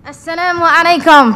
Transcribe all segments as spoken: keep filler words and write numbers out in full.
Assalamu alaikum.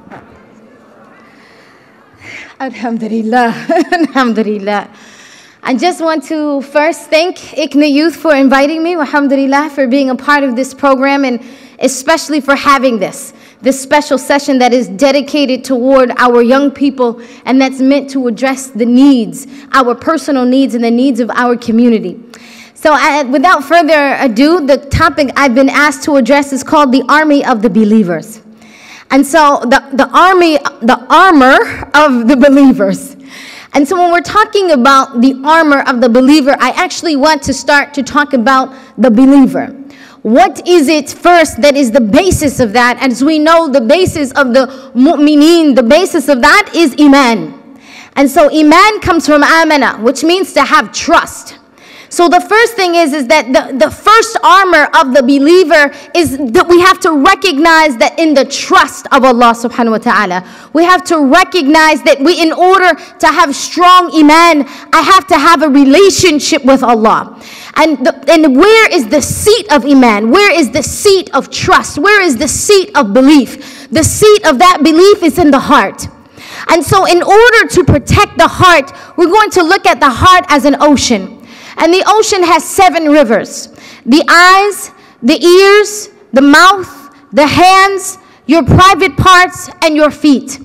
Alhamdulillah. Alhamdulillah. I just want to first thank ICNA Youth for inviting me. Alhamdulillah, for being a part of this program, and especially for having this. This special session that is dedicated toward our young people, and that's meant to address the needs, our personal needs and the needs of our community. So I, without further ado, the topic I've been asked to address is called the Army of the Believers. And so the, the army, the armor of the believers. And so when we're talking about the armor of the believer, I actually want to start to talk about the believer. What is it first that is the basis of that? As we know, the basis of the mu'mineen, the basis of that is iman. And so iman comes from amana, which means to have trust. So the first thing is, is that the, the first armor of the believer is that we have to recognize that in the trust of Allah subhanahu wa ta'ala. We have to recognize that we, in order to have strong iman, I have to have a relationship with Allah. And, the, and where is the seat of iman? Where is the seat of trust? Where is the seat of belief? The seat of that belief is in the heart. And so in order to protect the heart, we're going to look at the heart as an ocean. And the ocean has seven rivers: the eyes, the ears, the mouth, the hands, your private parts, and your feet.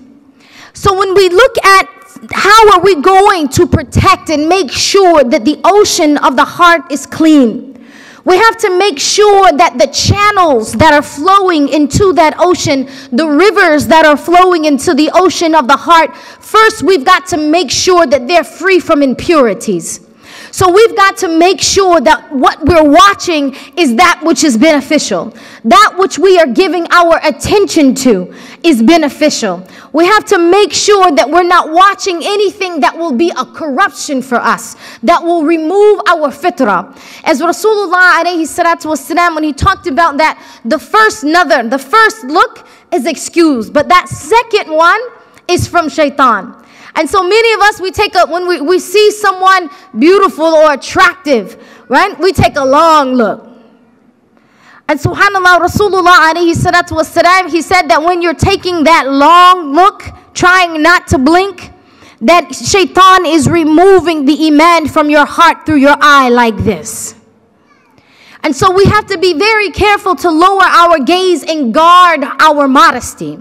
So when we look at how are we going to protect and make sure that the ocean of the heart is clean, we have to make sure that the channels that are flowing into that ocean, the rivers that are flowing into the ocean of the heart, first we've got to make sure that they're free from impurities. So we've got to make sure that what we're watching is that which is beneficial. That which we are giving our attention to is beneficial. We have to make sure that we're not watching anything that will be a corruption for us, that will remove our fitrah. As Rasulullah alayhi salatu wasalam, when he talked about that, the first nazar, the first look is excused, but that second one is from shaitan. And so many of us, we take a, when we, we see someone beautiful or attractive, right? We take a long look. And subhanAllah, Rasulullah alayhi salatu wasalam, he said that when you're taking that long look, trying not to blink, that shaitan is removing the iman from your heart through your eye like this. And so we have to be very careful to lower our gaze and guard our modesty.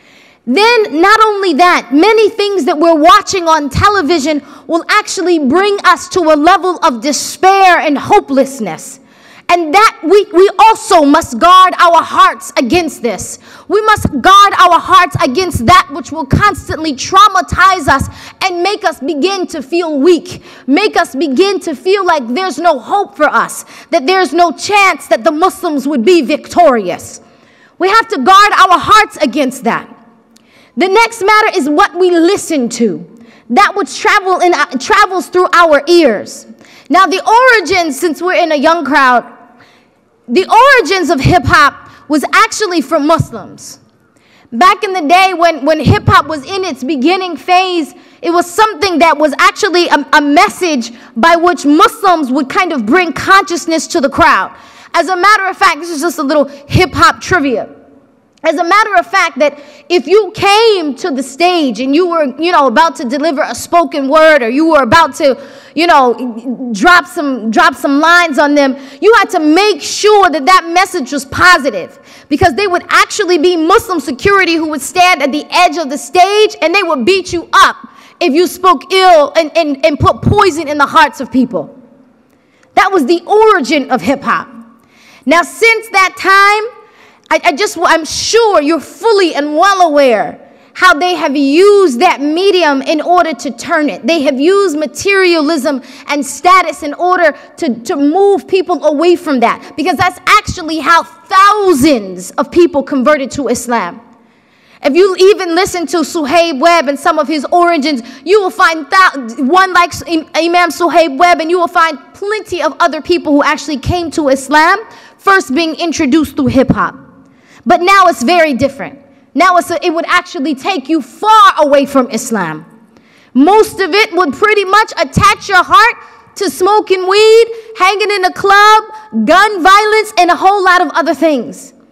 Then, not only that, many things that we're watching on television will actually bring us to a level of despair and hopelessness. And that we, we also must guard our hearts against this. We must guard our hearts against that which will constantly traumatize us and make us begin to feel weak, make us begin to feel like there's no hope for us, that there's no chance that the Muslims would be victorious. We have to guard our hearts against that. The next matter is what we listen to, that which travel in, uh, travels through our ears. Now the origins, since we're in a young crowd, the origins of hip-hop was actually from Muslims. Back in the day when, when hip-hop was in its beginning phase, it was something that was actually a, a message by which Muslims would kind of bring consciousness to the crowd. As a matter of fact, this is just a little hip-hop trivia. As a matter of fact, that if you came to the stage and you were, you know, about to deliver a spoken word, or you were about to, you know, drop some, drop some lines on them, you had to make sure that that message was positive, because they would actually be Muslim security who would stand at the edge of the stage and they would beat you up if you spoke ill and, and, and put poison in the hearts of people. That was the origin of hip-hop. Now, since that time, I, I just, I'm sure you're fully and well aware how they have used that medium in order to turn it. They have used materialism and status in order to, to move people away from that, because that's actually how thousands of people converted to Islam. If you even listen to Suhaib Webb and some of his origins, you will find one like Imam Suhaib Webb, and you will find plenty of other people who actually came to Islam, first being introduced through hip-hop. But now it's very different. Now it's a, it would actually take you far away from Islam. Most of it would pretty much attach your heart to smoking weed, hanging in a club, gun violence, and a whole lot of other things.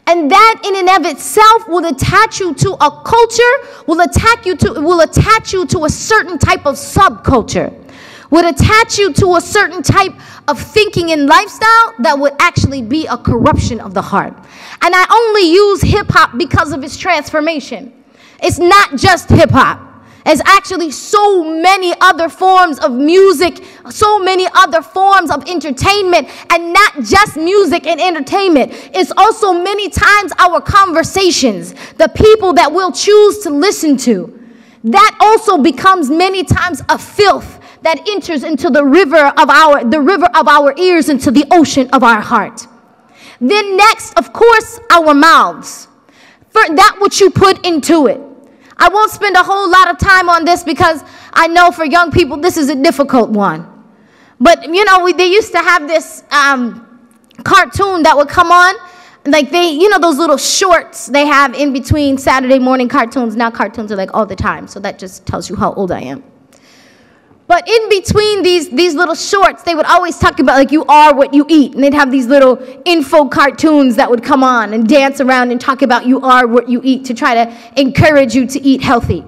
And that in and of itself will attach you to a culture, will attack you to, will attach you to a certain type of subculture, would attach you to a certain type of thinking and lifestyle that would actually be a corruption of the heart. And I only use hip-hop because of its transformation. It's not just hip-hop. There's actually so many other forms of music, so many other forms of entertainment, and not just music and entertainment. It's also many times our conversations, the people that we'll choose to listen to. That also becomes many times a filth that enters into the river of our, the river of our ears, into the ocean of our heart. Then next, of course, our mouths. For that which you put into it. I won't spend a whole lot of time on this because I know for young people this is a difficult one. But, you know, we, they used to have this um, cartoon that would come on. Like they, you know, those little shorts they have in between Saturday morning cartoons. Now cartoons are like all the time. So that just tells you how old I am. But in between these, these little shorts, they would always talk about, like, you are what you eat. And they'd have these little info cartoons that would come on and dance around and talk about you are what you eat to try to encourage you to eat healthy.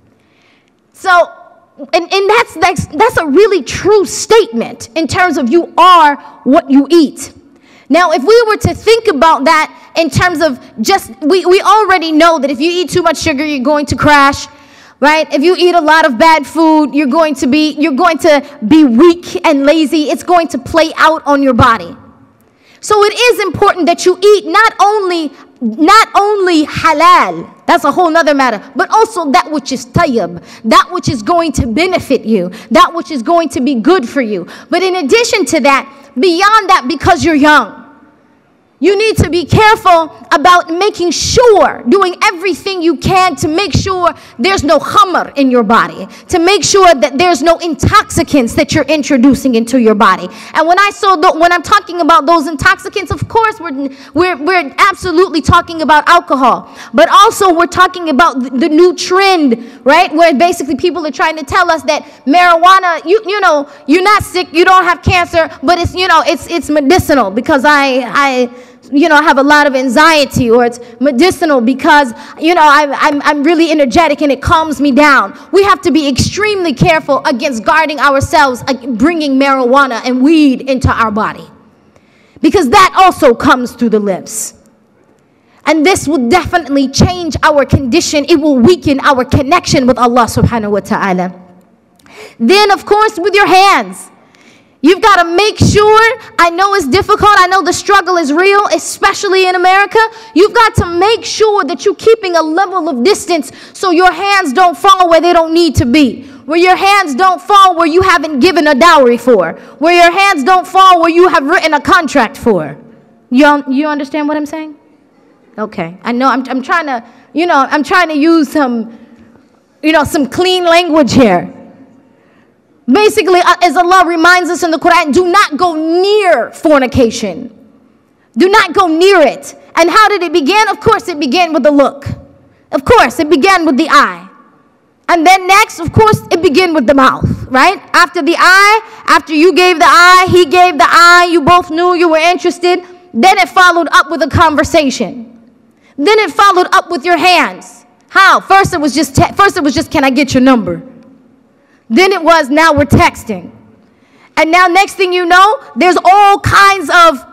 So, and, and that's, that's, that's a really true statement in terms of you are what you eat. Now, if we were to think about that in terms of just, we, we already know that if you eat too much sugar, you're going to crash. Right? If you eat a lot of bad food, you're going to be, you're going to be weak and lazy. It's going to play out on your body. So it is important that you eat not only, not only halal, that's a whole nother matter, but also that which is tayyib, that which is going to benefit you, that which is going to be good for you. But in addition to that, beyond that, because you're young, you need to be careful about making sure, doing everything you can to make sure there's no khamr in your body, to make sure that there's no intoxicants that you're introducing into your body. And when I saw the, when I'm talking about those intoxicants, of course we're, we're, we're absolutely talking about alcohol, but also we're talking about the, the new trend, right? Where basically people are trying to tell us that marijuana, you, you know, you're not sick, you don't have cancer, but it's, you know, it's, it's medicinal because I, I, you know, I have a lot of anxiety, or it's medicinal because, you know, I, I'm, I'm really energetic and it calms me down. We have to be extremely careful against guarding ourselves, bringing marijuana and weed into our body, because that also comes through the lips. And this will definitely change our condition. It will weaken our connection with Allah subhanahu wa ta'ala. Then, of course, with your hands. You've got to make sure, I know it's difficult, I know the struggle is real, especially in America. You've got to make sure that you're keeping a level of distance so your hands don't fall where they don't need to be. Where your hands don't fall where you haven't given a dowry for. Where your hands don't fall where you have written a contract for. You, you understand what I'm saying? Okay. I know I'm, I'm trying to, you know, I'm trying to use some, you know, some clean language here. Basically, as Allah reminds us in the Quran, do not go near fornication. Do not go near it. And how did it begin? Of course, it began with the look. Of course, it began with the eye. And then next, of course, it began with the mouth, right? After the eye, after you gave the eye, he gave the eye, you both knew you were interested. Then it followed up with a conversation. Then it followed up with your hands. How? First it was just, first it was just, can I get your number? Then it was, now we're texting. And now next thing you know, there's all kinds of,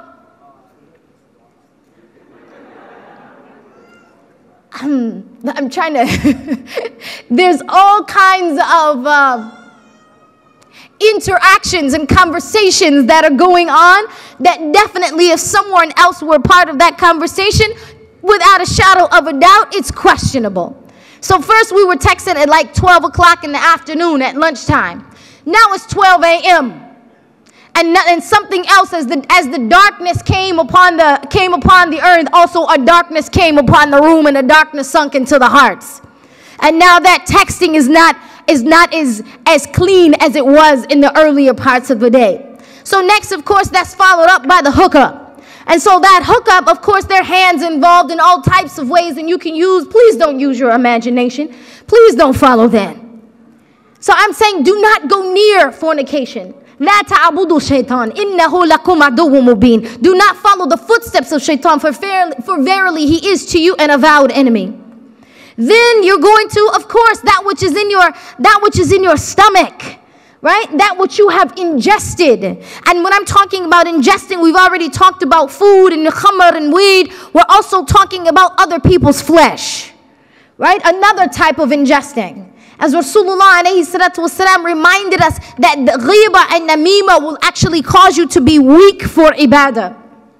I'm, I'm trying to, there's all kinds of uh, interactions and conversations that are going on that definitely if someone else were part of that conversation, without a shadow of a doubt, it's questionable. So first we were texting at like twelve o'clock in the afternoon at lunchtime. Now it's twelve a m And, and something else, as the, as the darkness came upon, the, came upon the earth, also a darkness came upon the room and a darkness sunk into the hearts. And now that texting is not, is not as, as clean as it was in the earlier parts of the day. So next, of course, that's followed up by the hookup. And so that hookup, of course, there are hands involved in all types of ways, and you can use, please don't use your imagination. Please don't follow that. So I'm saying do not go near fornication. لا تعبدوا شيطان إنه لكم عدو مبين. Do not follow the footsteps of shaitan, for, fairly, for verily he is to you an avowed enemy. Then you're going to, of course, that which is in your that which is in your stomach, right? That which you have ingested. And when I'm talking about ingesting, we've already talked about food and khamr and weed. We're also talking about other people's flesh, right? Another type of ingesting. As Rasulullah alayhi salatu wasalam reminded us that the ghiba and namima will actually cause you to be weak for ibadah.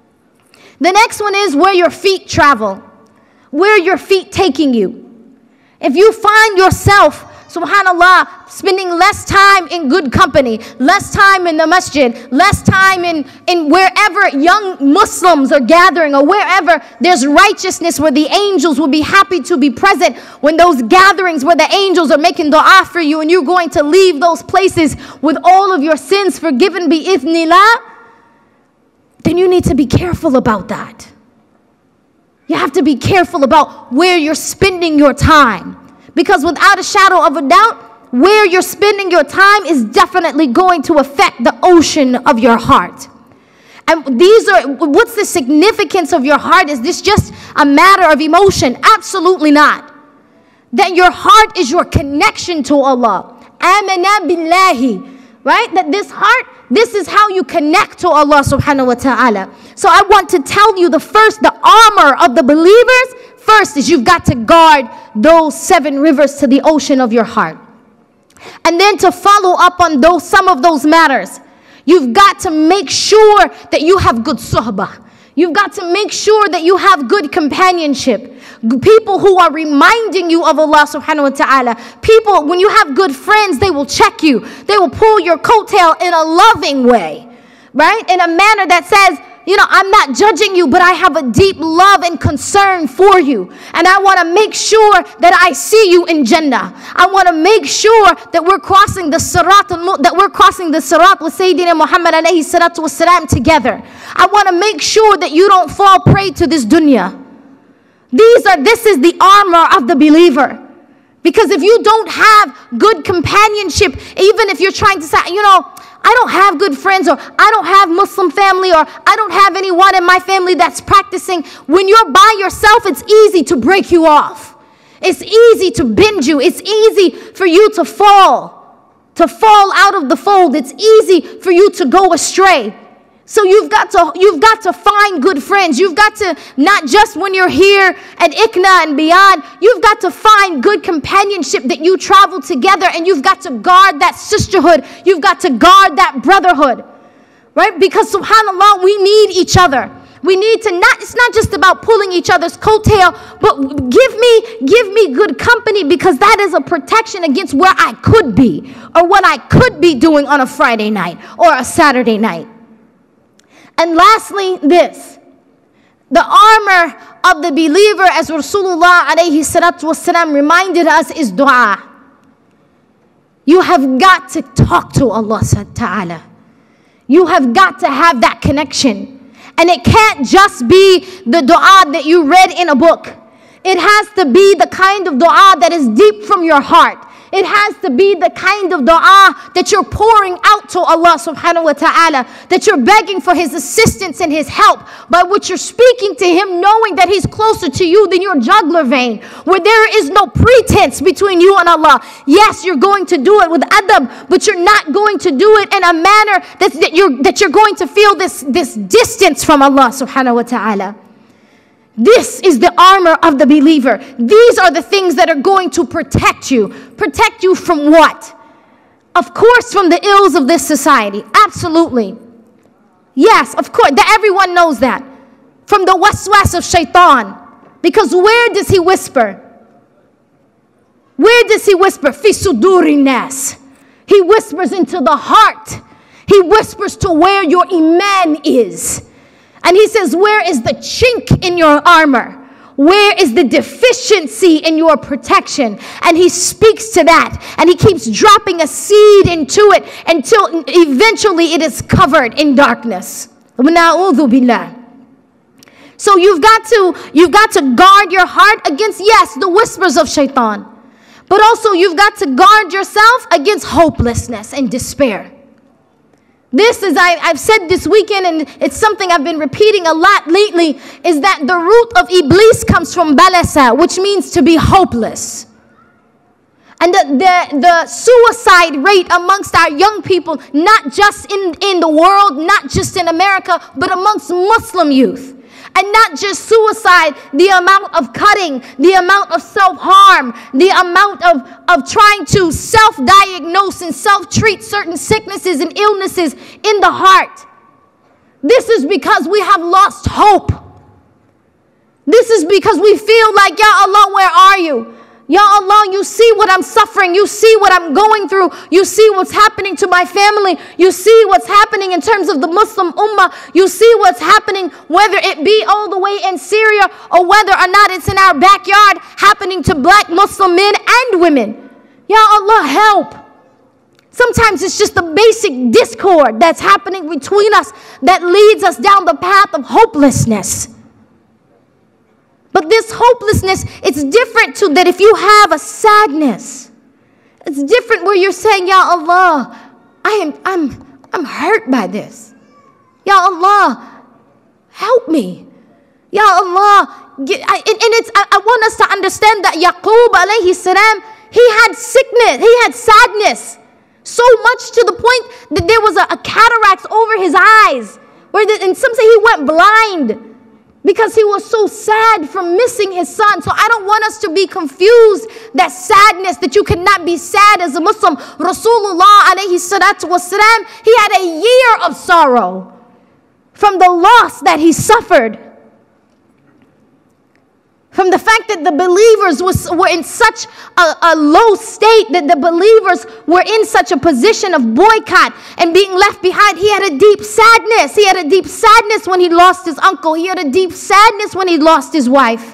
The next one is where your feet travel, where your feet taking you. If you find yourself, subhanallah, spending less time in good company, less time in the masjid, less time in, in wherever young Muslims are gathering, or wherever there's righteousness where the angels will be happy to be present, when those gatherings where the angels are making dua for you and you're going to leave those places with all of your sins forgiven bi-idhnillah, then you need to be careful about that. You have to be careful about where you're spending your time. Because without a shadow of a doubt, where you're spending your time is definitely going to affect the ocean of your heart. And these are, what's the significance of your heart? Is this just a matter of emotion? Absolutely not. That your heart is your connection to Allah. Amana billahi. Right? That this heart, this is how you connect to Allah subhanahu wa ta'ala. So I want to tell you the first, the armor of the believers, first is you've got to guard those seven rivers to the ocean of your heart. And then to follow up on those, some of those matters, you've got to make sure that you have good suhbah. You've got to make sure that you have good companionship. People who are reminding you of Allah subhanahu wa ta'ala. People, when you have good friends, they will check you. They will pull your coattail in a loving way, right? In a manner that says, you know, I'm not judging you, but I have a deep love and concern for you. And I want to make sure that I see you in Jannah. I want to make sure that we're crossing the Sirat, that we're crossing the Sirat with Sayyidina Muhammad alayhi salatu wasalam together. I want to make sure that you don't fall prey to this dunya. These are, this is the armor of the believer. Because if you don't have good companionship, even if you're trying to say, you know, I don't have good friends, or I don't have Muslim family, or I don't have anyone in my family that's practicing. When you're by yourself, it's easy to break you off. It's easy to bend you. It's easy for you to fall, to fall out of the fold. It's easy for you to go astray. So you've got to you've got to find good friends. You've got to, not just when you're here at I C N A and beyond, you've got to find good companionship that you travel together, and you've got to guard that sisterhood. You've got to guard that brotherhood, right? Because subhanAllah, we need each other. We need to not, it's not just about pulling each other's coattail, but give me, give me good company, because that is a protection against where I could be, or what I could be doing on a Friday night or a Saturday night. And lastly, this, the armor of the believer, as Rasulullah alayhi salatu wasalam reminded us, is dua. You have got to talk to Allah subhanahu wa ta'ala. You have got to have that connection. And it can't just be the dua that you read in a book. It has to be the kind of dua that is deep from your heart. It has to be the kind of dua that you're pouring out to Allah subhanahu wa ta'ala, that you're begging for His assistance and His help, by which you're speaking to Him knowing that He's closer to you than your jugular vein, where there is no pretense between you and Allah. Yes, you're going to do it with adab, but you're not going to do it in a manner that's, that, you're, that you're going to feel this, this distance from Allah subhanahu wa ta'ala. This is the armor of the believer. These are the things that are going to protect you. Protect you from what? Of course, from the ills of this society. Absolutely. Yes, of course. That everyone knows that. From the waswas of shaitan. Because where does he whisper? Where does he whisper? Fi suduri nas. He whispers into the heart. He whispers to where your iman is. And he says, where is the chink in your armor? Where is the deficiency in your protection? And he speaks to that. And he keeps dropping a seed into it until eventually it is covered in darkness. So you've got to, you've got to guard your heart against, yes, the whispers of shaitan. But also you've got to guard yourself against hopelessness and despair. This is, I, I've said this weekend, and it's something I've been repeating a lot lately, is that the root of Iblis comes from balasa, which means to be hopeless. And the, the, the suicide rate amongst our young people, not just in, in the world, not just in America, but amongst Muslim youth. And not just suicide, the amount of cutting, the amount of self-harm, the amount of, of trying to self-diagnose and self-treat certain sicknesses and illnesses in the heart. This is because we have lost hope. This is because we feel like, Ya Allah, where are you? Ya Allah, you see what I'm suffering. You see what I'm going through. You see what's happening to my family. You see what's happening in terms of the Muslim Ummah. You see what's happening, whether it be all the way in Syria or whether or not it's in our backyard, happening to black Muslim men and women. Ya Allah, help. Sometimes it's just the basic discord that's happening between us that leads us down the path of hopelessness. But this hopelessness, it's different to that if you have a sadness. It's different where you're saying, Ya Allah, I am, I'm, I'm hurt by this. Ya Allah, help me. Ya Allah, get, I, and, and it's, I, I want us to understand that Yaqub alayhi salam, he had sickness, he had sadness. So much to the point that there was a, a cataract over his eyes. Where the, and some say he went blind. Because he was so sad from missing his son. So I don't want us to be confused that sadness, that you cannot be sad as a Muslim. Rasulullah alayhi salatu wasalam, he had a year of sorrow from the loss that he suffered. From the fact that the believers was, were in such a, a low state, that the believers were in such a position of boycott and being left behind. He had a deep sadness. He had a deep sadness when he lost his uncle. He had a deep sadness when he lost his wife.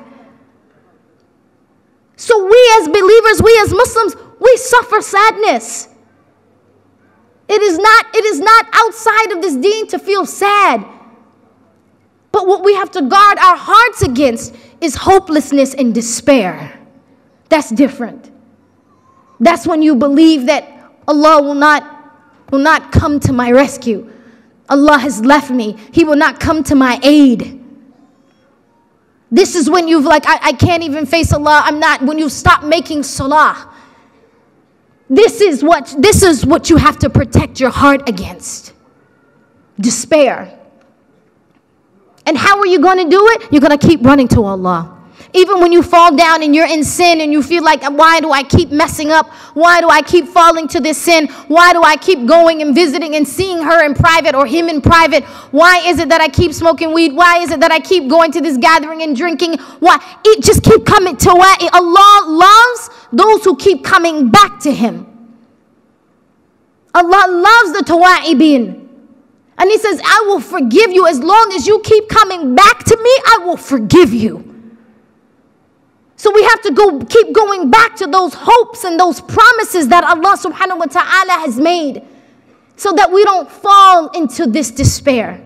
So we as believers, we as Muslims, we suffer sadness. It is not, it is not outside of this deen to feel sad. But what we have to guard our hearts against is hopelessness and despair. That's different. That's when you believe that Allah will not, will not come to my rescue. Allah has left me. He will not come to my aid. This is when you've like, I, I can't even face Allah. I'm not, when you stop making salah. This is what, this is what you have to protect your heart against. Despair. And how are you going to do it? You're going to keep running to Allah. Even when you fall down and you're in sin and you feel like, why do I keep messing up? Why do I keep falling to this sin? Why do I keep going and visiting and seeing her in private or him in private? Why is it that I keep smoking weed? Why is it that I keep going to this gathering and drinking? Why? It just keep coming to Allah. Allah loves those who keep coming back to him. Allah loves the tawa'ibin. And he says, I will forgive you as long as you keep coming back to me, I will forgive you. So we have to go, keep going back to those hopes and those promises that Allah subhanahu wa ta'ala has made, so that we don't fall into this despair.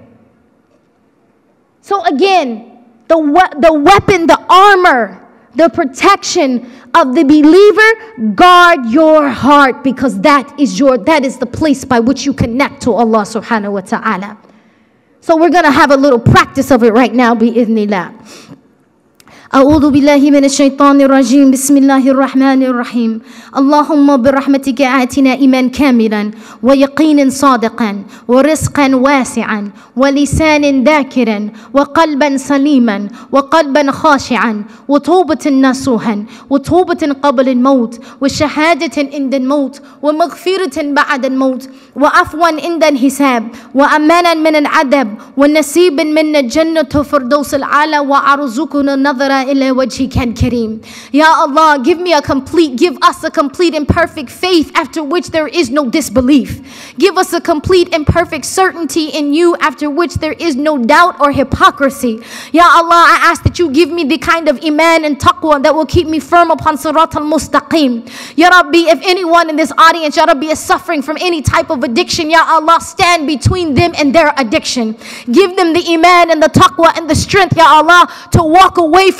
So again, the, we the weapon, the armor, the protection of the believer, guard your heart, because that is your, that is the place by which you connect to Allah subhanahu wa ta'ala. So we're going to have a little practice of it right now, bi-idhnillah. أعوذ بالله من الشيطان الرجيم بسم الله الرحمن الرحيم اللهم برحمتك آتنا إيمان كاملا ويقين صادقا ورزقا واسعا ولسان ذاكرا وقلبا سليما وقلبا خاشعا وتوبة نصوحا وتوبة قبل الموت وشهادة عند الموت ومغفرة بعد الموت وعفوا عند الحساب وأمانا من العذاب ونصيب من الجنة فردوس الأعلى وأرزقنا النظر إلى وجهك الكريم. Ya Allah, give me a complete, give us a complete and perfect faith after which there is no disbelief. Give us a complete and perfect certainty in you after which there is no doubt or hypocrisy. Ya Allah, I ask that you give me the kind of iman and taqwa that will keep me firm upon Sirat al-Mustaqim. Ya Rabbi, if anyone in this audience, Ya Rabbi, is suffering from any type of addiction, Ya Allah, stand between them and their addiction. Give them the iman and the taqwa and the strength, Ya Allah, to walk away from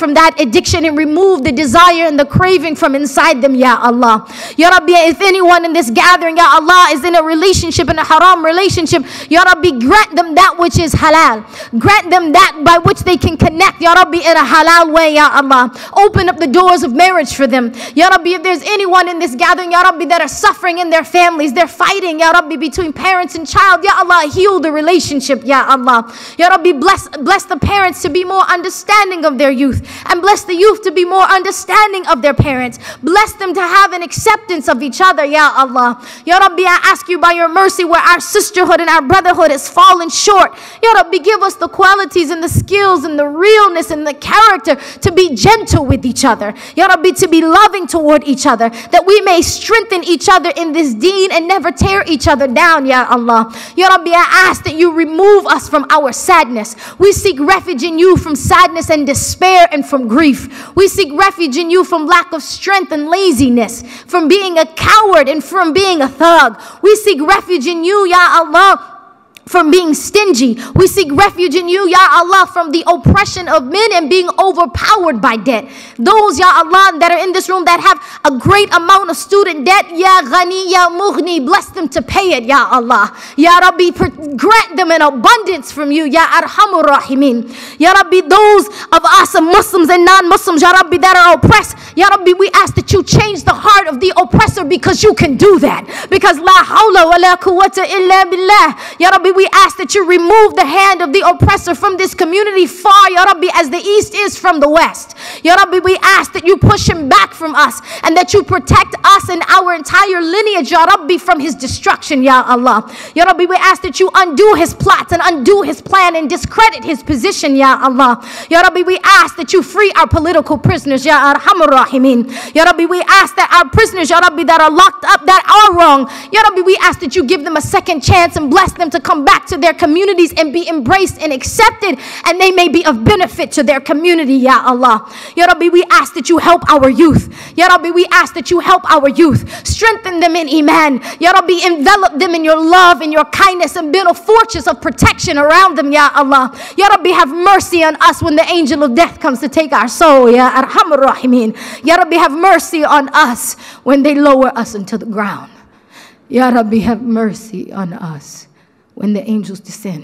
from that addiction and remove the desire and the craving from inside them, Ya Allah. Ya Rabbi, if anyone in this gathering, Ya Allah, is in a relationship, in a haram relationship, Ya Rabbi, grant them that which is halal. Grant them that by which they can connect, Ya Rabbi, in a halal way, Ya Allah. Open up the doors of marriage for them. Ya Rabbi, if there's anyone in this gathering, Ya Rabbi, that are suffering in their families, they're fighting, Ya Rabbi, between parents and child, Ya Allah, heal the relationship, Ya Allah. Ya Rabbi, bless, bless the parents to be more understanding of their youth, and bless the youth to be more understanding of their parents. Bless them to have an acceptance of each other, Ya Allah. Ya Rabbi, I ask you by your mercy, where our sisterhood and our brotherhood has fallen short, Ya Rabbi, give us the qualities and the skills and the realness and the character to be gentle with each other. Ya Rabbi, to be loving toward each other, that we may strengthen each other in this deen and never tear each other down, Ya Allah. Ya Rabbi, I ask that you remove us from our sadness. We seek refuge in you from sadness and despair and from grief. We seek refuge in you from lack of strength and laziness, from being a coward and from being a thug. We seek refuge in you, Ya Allah, from being stingy. We seek refuge in you, Ya Allah, from the oppression of men and being overpowered by debt. Those, Ya Allah, that are in this room that have a great amount of student debt, Ya Ghani, Ya Mughni, bless them to pay it, Ya Allah. Ya Rabbi, grant them an abundance from you, Ya Arhamur Rahimin. Ya Rabbi, those of us Muslims and non-Muslims, Ya Rabbi, that are oppressed, Ya Rabbi, we ask that you change the heart of the oppressor, because you can do that. Because la hawla wa la quwwata illa billah. Ya Rabbi, we ask that you remove the hand of the oppressor from this community far, Ya Rabbi, as the east is from the west. Ya Rabbi, we ask that you push him back from us, and that you protect us and our entire lineage, Ya Rabbi, from his destruction, Ya Allah. Ya Rabbi, we ask that you undo his plots and undo his plan and discredit his position, Ya Allah. Ya Rabbi, we ask that you free our political prisoners, Ya Arhamur Rahimin. Ya Rabbi, we ask that our prisoners, Ya Rabbi, that are locked up, that are wrong, Ya Rabbi, we ask that you give them a second chance and bless them to come back back to their communities and be embraced and accepted, and they may be of benefit to their community, Ya Allah. Ya Rabbi, we ask that you help our youth. Ya Rabbi, we ask that you help our youth. Strengthen them in Iman. Ya Rabbi, envelop them in your love and your kindness, and build a fortress of protection around them, Ya Allah. Ya Rabbi, have mercy on us when the angel of death comes to take our soul, Ya Arhamur Rahimin. Ya Rabbi, have mercy on us when they lower us into the ground. Ya Rabbi, have mercy on us when the angels descend.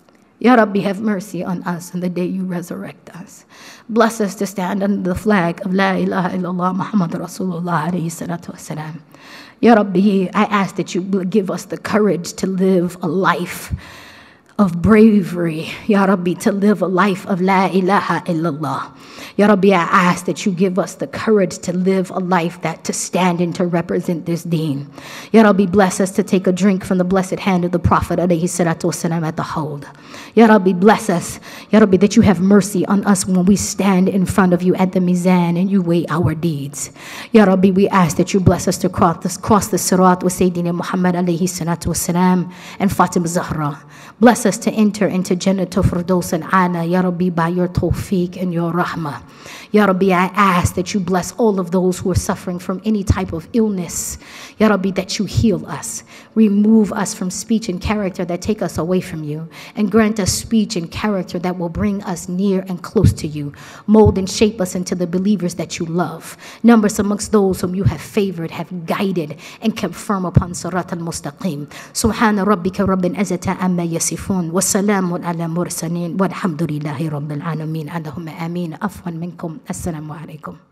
Ya Rabbi, have mercy on us on the day you resurrect us. Bless us to stand under the flag of La ilaha illallah Muhammad Rasulullah alayhi salatu wasalam. Ya Rabbi, I ask that you give us the courage to live a life of bravery. Ya Rabbi, to live a life of La ilaha illallah. Ya Rabbi, I ask that you give us the courage to live a life that to stand and to represent this deen. Ya Rabbi, bless us to take a drink from the blessed hand of the Prophet alayhi salatu wasalam at the Hawd. Ya Rabbi, bless us, Ya Rabbi, that you have mercy on us when we stand in front of you at the Mizan and you weigh our deeds. Ya Rabbi, we ask that you bless us to cross the, cross the Sirat with Sayyidina Muhammad alayhi salatu wasalam and Fatima Zahra. Bless us to enter into Jannatul Firdaus and Ana, Ya Rabbi, by your tawfiq and your rahmah. Ya Rabbi, I ask that you bless all of those who are suffering from any type of illness. Ya Rabbi, that you heal us. Remove us from speech and character that take us away from you, and grant us speech and character that will bring us near and close to you. Mold and shape us into the believers that you love. Number us amongst those whom you have favored, have guided, and kept firm upon Sirat al-Mustaqim. Subhana rabbika rabbil izzati amma yasifun, wa salamun ala mursalin, walhamdulillahi rabbil alamin. Allahumma ameen. Afwan minkum. Assalamu alaikum.